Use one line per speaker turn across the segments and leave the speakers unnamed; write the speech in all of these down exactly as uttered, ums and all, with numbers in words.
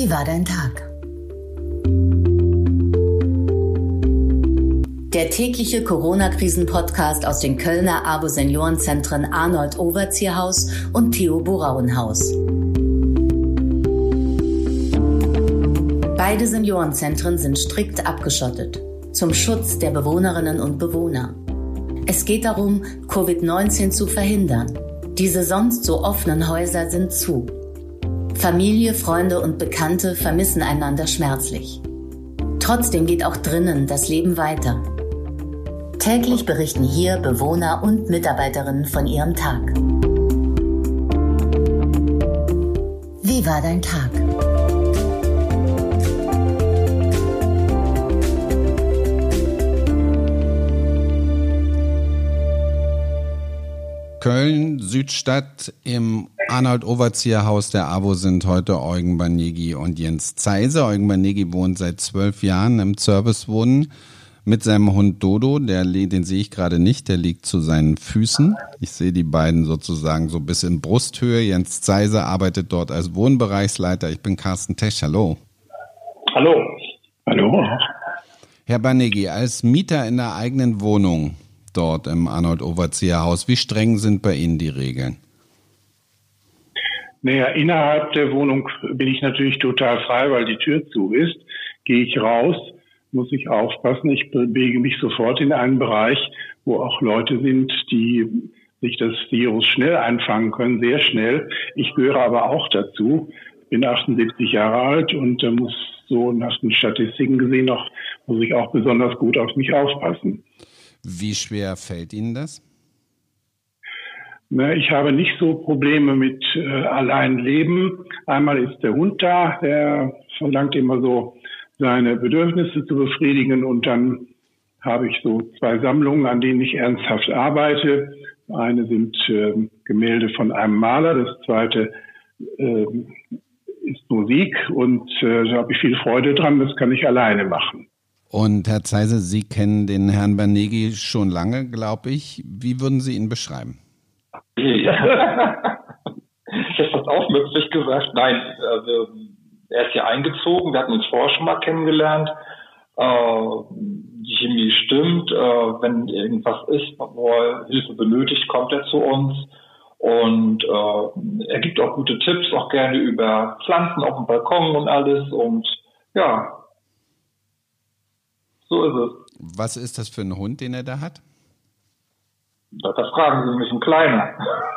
Wie war dein Tag? Der tägliche Corona-Krisen-Podcast aus den Kölner AWO-Seniorenzentren Arnold-Overzieher-Haus und Theo-Boraun-Haus. Beide Seniorenzentren sind strikt abgeschottet, zum Schutz der Bewohnerinnen und Bewohner. Es geht darum, Covid neunzehn zu verhindern. Diese sonst so offenen Häuser sind zu. Familie, Freunde und Bekannte vermissen einander schmerzlich. Trotzdem geht auch drinnen das Leben weiter. Täglich berichten hier Bewohner und Mitarbeiterinnen von ihrem Tag. Wie war dein Tag?
Köln, Südstadt, im Arnold-Overzieher-Haus der AWO sind heute Eugen Banegi und Jens Zeise. Eugen Banegi wohnt seit zwölf Jahren im Servicewohnen mit seinem Hund Dodo. Der, den sehe ich gerade nicht, der liegt zu seinen Füßen. Ich sehe die beiden sozusagen so bis in Brusthöhe. Jens Zeise arbeitet dort als Wohnbereichsleiter. Ich bin Carsten Tesch. Hallo.
Hallo. Hallo.
Herr Banegi, als Mieter in der eigenen Wohnung dort im Arnold-Overzieher-Haus, wie streng sind bei Ihnen die Regeln?
Naja, innerhalb der Wohnung bin ich natürlich total frei, weil die Tür zu ist. Gehe ich raus, muss ich aufpassen. Ich bewege mich sofort in einen Bereich, wo auch Leute sind, die sich das Virus schnell einfangen können, sehr schnell. Ich gehöre aber auch dazu. Ich bin achtundsiebzig Jahre alt und äh, muss so nach den Statistiken gesehen noch, muss ich auch besonders gut auf mich aufpassen.
Wie schwer fällt Ihnen das?
Na, ich habe nicht so Probleme mit äh, allein Leben. Einmal ist der Hund da, der verlangt immer so seine Bedürfnisse zu befriedigen, und dann habe ich so zwei Sammlungen, an denen ich ernsthaft arbeite. Eine sind äh, Gemälde von einem Maler, das zweite äh, ist Musik, und äh, da habe ich viel Freude dran, das kann ich alleine machen.
Und Herr Zeise, Sie kennen den Herrn Banegi schon lange, glaube ich. Wie würden Sie ihn beschreiben?
Ja. Ich hätte das aufmüpfig gesagt. Nein, also, er ist hier eingezogen. Wir hatten uns vorher schon mal kennengelernt. Äh, die Chemie stimmt. Äh, wenn irgendwas ist, wo er Hilfe benötigt, kommt er zu uns. Und äh, er gibt auch gute Tipps, auch gerne über Pflanzen auf dem Balkon und alles. Und ja, so ist es.
Was ist das für ein Hund, den er da hat?
Das fragen Sie mich, ein kleiner.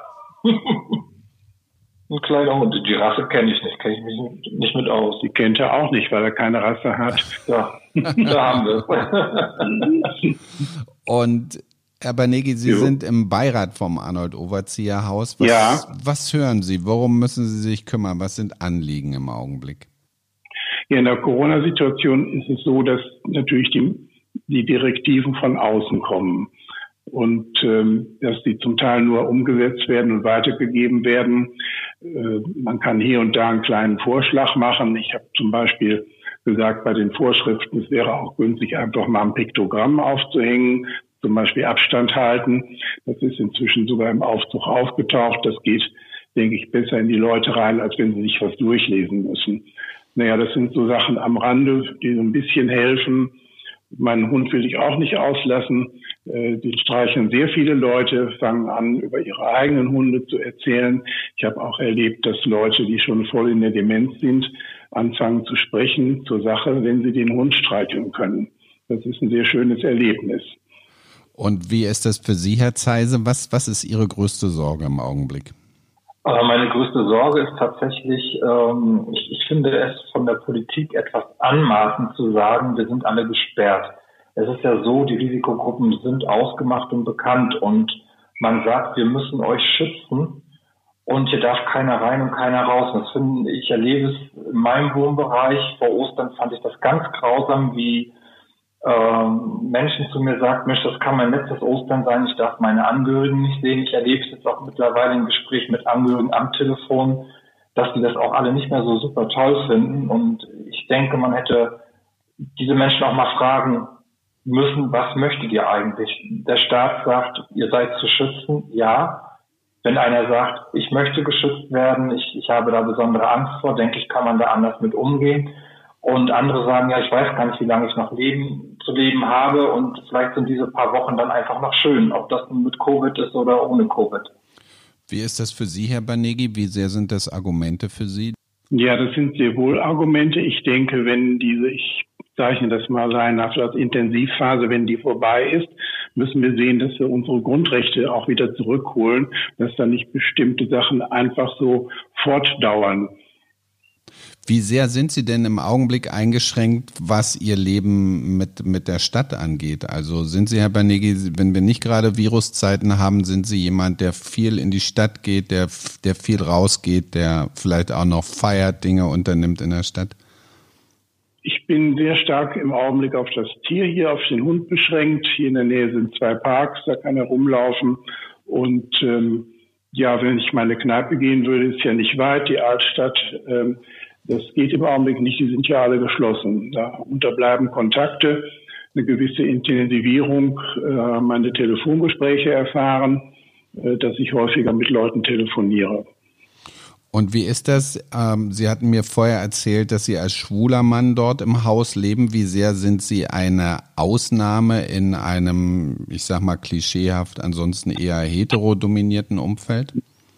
Ein kleiner Hund. Die Rasse kenne ich nicht, kenne ich mich nicht mit aus.
Die kennt er auch nicht, weil er keine Rasse hat.
Ja, da haben wir es.
Und Herr Banegi, Sie jo. sind im Beirat vom Arnold-Overzieher-Haus. Was,
ja.
Was hören Sie? Worum müssen Sie sich kümmern? Was sind Anliegen im Augenblick?
Ja, in der Corona-Situation ist es so, dass natürlich die, die Direktiven von außen kommen und ähm, dass die zum Teil nur umgesetzt werden und weitergegeben werden. Äh, man kann hier und da einen kleinen Vorschlag machen. Ich habe zum Beispiel gesagt, bei den Vorschriften, es wäre auch günstig, einfach mal ein Piktogramm aufzuhängen, zum Beispiel Abstand halten. Das ist inzwischen sogar im Aufzug aufgetaucht. Das geht, denke ich, besser in die Leute rein, als wenn sie sich was durchlesen müssen. Naja, das sind so Sachen am Rande, die so ein bisschen helfen. Meinen Hund will ich auch nicht auslassen. Den streicheln sehr viele Leute, fangen an, über ihre eigenen Hunde zu erzählen. Ich habe auch erlebt, dass Leute, die schon voll in der Demenz sind, anfangen zu sprechen zur Sache, wenn sie den Hund streicheln können. Das ist ein sehr schönes Erlebnis.
Und wie ist das für Sie, Herr Zeise? Was, was ist Ihre größte Sorge im Augenblick?
Aber meine größte Sorge ist tatsächlich, ähm, ich, ich finde es von der Politik etwas anmaßend zu sagen, wir sind alle gesperrt. Es ist ja so, die Risikogruppen sind ausgemacht und bekannt und man sagt, wir müssen euch schützen und hier darf keiner rein und keiner raus. Das finde ich, erlebe es in meinem Wohnbereich. Vor Ostern fand ich das ganz grausam, wie ähm, Menschen zu mir sagt, Mensch, das kann mein letztes Ostern sein, ich darf meine Angehörigen nicht sehen. Ich erlebe es jetzt auch mittlerweile im Gespräch mit Angehörigen am Telefon, dass die das auch alle nicht mehr so super toll finden. Und ich denke, man hätte diese Menschen auch mal fragen müssen, was möchtet ihr eigentlich? Der Staat sagt, ihr seid zu schützen, ja. Wenn einer sagt, ich möchte geschützt werden, ich, ich habe da besondere Angst vor, denke ich, kann man da anders mit umgehen. Und andere sagen, ja, ich weiß gar nicht, wie lange ich noch leben, zu leben habe und vielleicht sind diese paar Wochen dann einfach noch schön, ob das nun mit Covid ist oder ohne Covid.
Wie ist das für Sie, Herr Banegi? Wie sehr sind das Argumente für Sie?
Ja, das sind sehr wohl Argumente. Ich denke, wenn diese, ich zeichne das mal ein, als Intensivphase, wenn die vorbei ist, müssen wir sehen, dass wir unsere Grundrechte auch wieder zurückholen, dass da nicht bestimmte Sachen einfach so fortdauern.
Wie sehr sind Sie denn im Augenblick eingeschränkt, was Ihr Leben mit, mit der Stadt angeht? Also sind Sie, Herr Banegi, wenn wir nicht gerade Viruszeiten haben, sind Sie jemand, der viel in die Stadt geht, der, der viel rausgeht, der vielleicht auch noch feiert, Dinge unternimmt in der Stadt?
Ich bin sehr stark im Augenblick auf das Tier hier, auf den Hund beschränkt. Hier in der Nähe sind zwei Parks, da kann er rumlaufen. Und ähm, ja, wenn ich meine Kneipe gehen würde, ist ja nicht weit, die Altstadt. Ähm, das geht im Augenblick nicht, die sind ja alle geschlossen. Da unterbleiben Kontakte, eine gewisse Intensivierung, äh, meine Telefongespräche erfahren, äh, dass ich häufiger mit Leuten telefoniere.
Und wie ist das? Ähm, Sie hatten mir vorher erzählt, dass Sie als schwuler Mann dort im Haus leben. Wie sehr sind Sie eine Ausnahme in einem, ich sag mal klischeehaft, ansonsten eher heterodominierten Umfeld?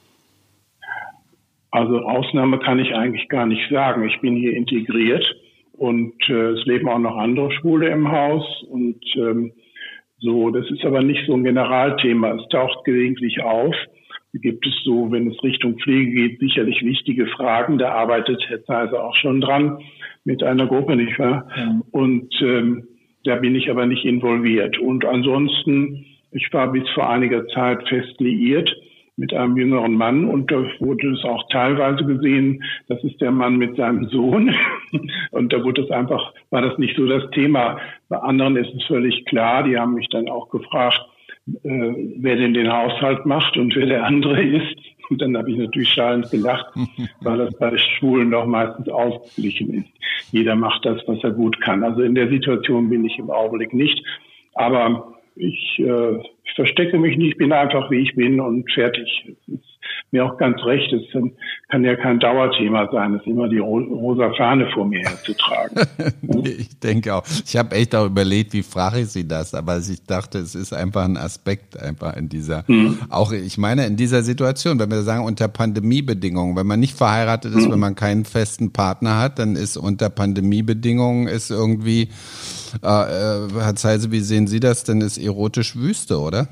Also Ausnahme kann ich eigentlich gar nicht sagen. Ich bin hier integriert und äh, es leben auch noch andere Schwule im Haus und ähm, so. Das ist aber nicht so ein Generalthema. Es taucht gelegentlich auf. Gibt es so, wenn es Richtung Pflege geht, sicherlich wichtige Fragen. Da arbeitet Herr Zeiser auch schon dran mit einer Gruppe, nicht wahr? Ja. Und ähm, da bin ich aber nicht involviert. Und ansonsten, ich war bis vor einiger Zeit fest liiert mit einem jüngeren Mann und da wurde es auch teilweise gesehen, das ist der Mann mit seinem Sohn. Und da wurde es einfach, war das nicht so das Thema. Bei anderen ist es völlig klar. Die haben mich dann auch gefragt, äh, wer denn den Haushalt macht und wer der andere ist. Und dann habe ich natürlich schallend gelacht, weil das bei Schwulen doch meistens ausgeglichen ist. Jeder macht das, was er gut kann. Also in der Situation bin ich im Augenblick nicht. Aber ich, äh, ich verstecke mich nicht, bin einfach wie ich bin und fertig. Es ist mir auch ganz recht, es kann ja kein Dauerthema sein, es immer die rosa Fahne vor mir herzutragen.
Ich denke auch. Ich habe echt auch überlegt, wie frage ich Sie das, aber ich dachte, es ist einfach ein Aspekt einfach in dieser, hm. auch ich meine in dieser Situation, wenn wir sagen unter Pandemiebedingungen, wenn man nicht verheiratet ist, hm. wenn man keinen festen Partner hat, dann ist unter Pandemiebedingungen ist irgendwie, äh, Herr Zeise, wie sehen Sie das, denn ist erotisch Wüste, oder?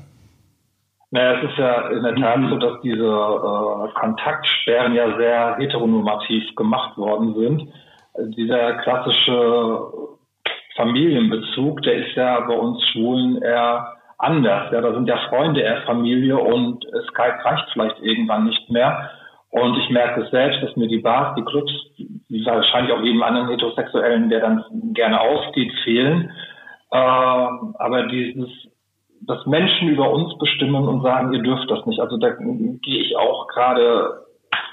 Naja, es ist ja in der Tat so, dass diese äh, Kontaktsperren ja sehr heteronormativ gemacht worden sind. Also dieser klassische Familienbezug, der ist ja bei uns Schwulen eher anders. Ja, da sind ja Freunde eher Familie und Skype reicht vielleicht irgendwann nicht mehr. Und ich merke es selbst, dass mir die Bars, die Clubs, wie wahrscheinlich auch jedem anderen Heterosexuellen, der dann gerne ausgeht, fehlen. Äh, aber dieses dass Menschen über uns bestimmen und sagen, ihr dürft das nicht. Also da gehe ich auch gerade,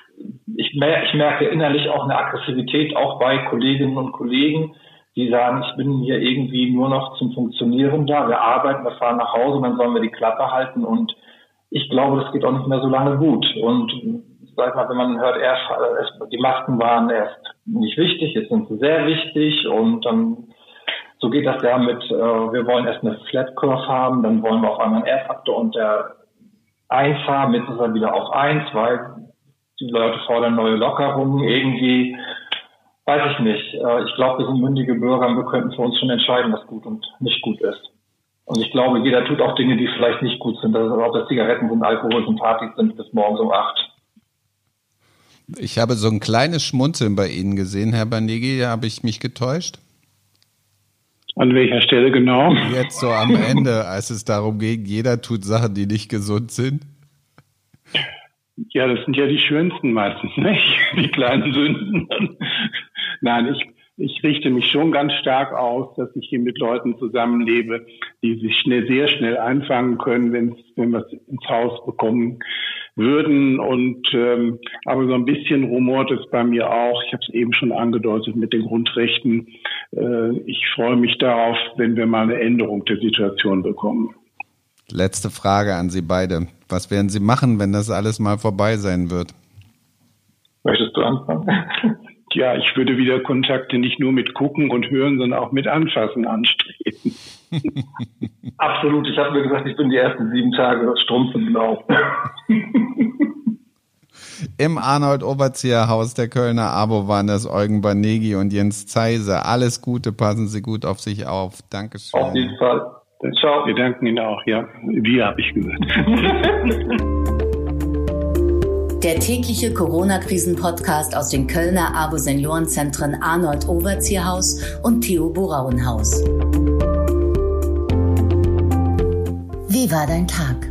ich, mer- ich merke innerlich auch eine Aggressivität, auch bei Kolleginnen und Kollegen, die sagen, ich bin hier irgendwie nur noch zum Funktionieren da, wir arbeiten, wir fahren nach Hause, dann sollen wir die Klappe halten und ich glaube, das geht auch nicht mehr so lange gut. Und sag mal, wenn man hört, erst, die Masken waren erst nicht wichtig, jetzt sind sie sehr wichtig und dann so geht das ja mit, äh, wir wollen erst eine Flat Curve haben, dann wollen wir auf einmal einen R-Faktor unter eins haben, jetzt ist er wieder auf eins, weil die Leute fordern neue Lockerungen irgendwie. Weiß ich nicht. Äh, ich glaube, wir sind mündige Bürger und wir könnten für uns schon entscheiden, was gut und nicht gut ist. Und ich glaube, jeder tut auch Dinge, die vielleicht nicht gut sind. Also ob das Zigaretten sind, Alkohol sind, Partys sind bis morgens um acht.
Ich habe so ein kleines Schmunzeln bei Ihnen gesehen, Herr Banegi, habe ich mich getäuscht?
An welcher Stelle genau?
Jetzt so am Ende, als es darum ging, jeder tut Sachen, die nicht gesund sind.
Ja, das sind ja die schönsten meistens, nicht? Die kleinen Sünden. Nein, ich, ich richte mich schon ganz stark aus, dass ich hier mit Leuten zusammenlebe, die sich schnell, sehr schnell einfangen können, wenn, wenn wir es ins Haus bekommen würden. Und ähm, aber so ein bisschen rumort es bei mir auch. Ich habe es eben schon angedeutet mit den Grundrechten. Äh, ich freue mich darauf, wenn wir mal eine Änderung der Situation bekommen.
Letzte Frage an Sie beide. Was werden Sie machen, wenn das alles mal vorbei sein wird?
Möchtest du anfangen?
Ja, ich würde wieder Kontakte nicht nur mit Gucken und Hören, sondern auch mit Anfassen anstreben.
Absolut. Ich habe mir gesagt, ich bin die ersten sieben Tage strunzenblau.
Im Arnold-Overzieher-Haus der Kölner AWO waren das Eugen Banerjee und Jens Zeise. Alles Gute, passen Sie gut auf sich auf. Dankeschön.
Auf jeden Fall. Ciao.
Wir danken Ihnen auch, ja. Wir, habe ich gesagt.
Der tägliche Corona-Krisen-Podcast aus den Kölner AWO-Seniorenzentren Arnold-Overzieher-Haus und Theo-Burauen-Haus. Wie war dein Tag?